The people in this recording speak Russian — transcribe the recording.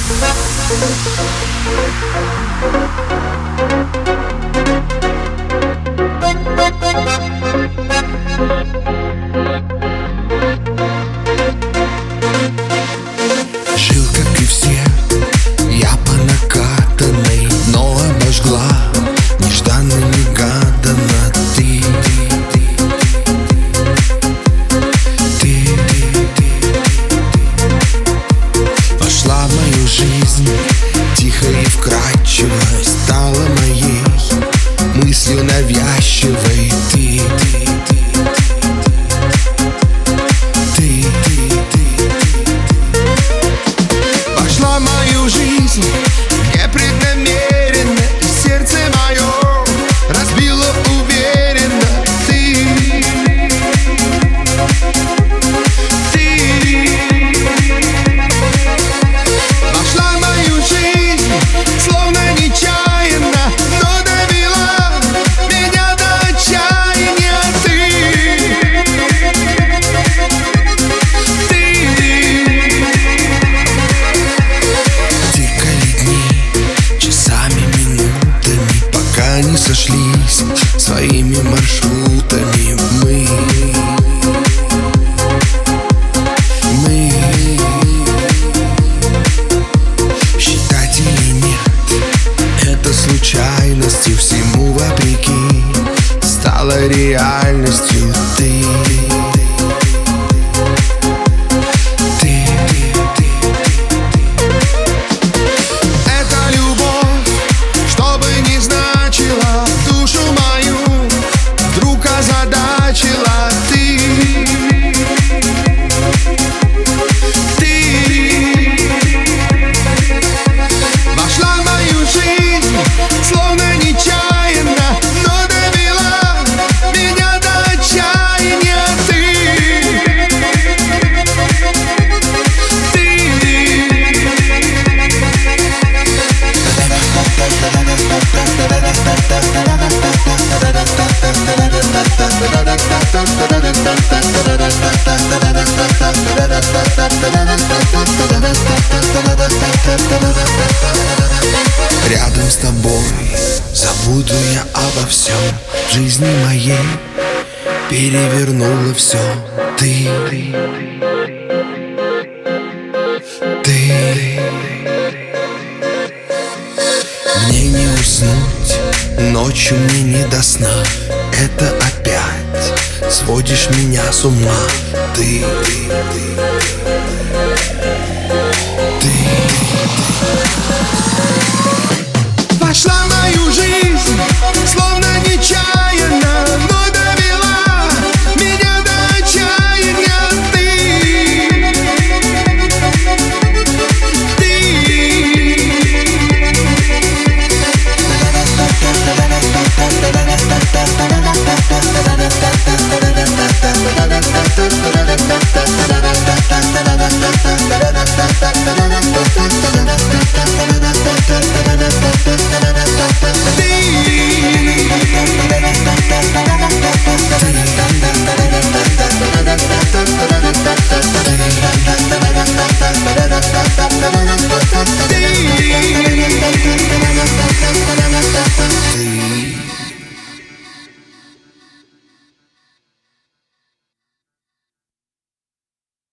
Жил, как и все, я по накатанной, но обожгла нежданно-негаданно ты. Вошла в мою жизнь тихо и вкрадчиво, стала моей мыслью навязчивой ты. Вошла в мою жизнь непреднамеренно, и сердце мое разбило уверенно ты. Вошла в мою жизнь словно нечаянно, но довела меня до отчаяния не сошлись своими маршрутами мы. Считать или нет, это случайностью, всему вопреки стала реальностью ты. Рядом с тобой забуду я обо всем. В жизни моей перевернула все ты. Мне не уснуть, ночью мне не до сна. Это опять сводишь меня с ума ты.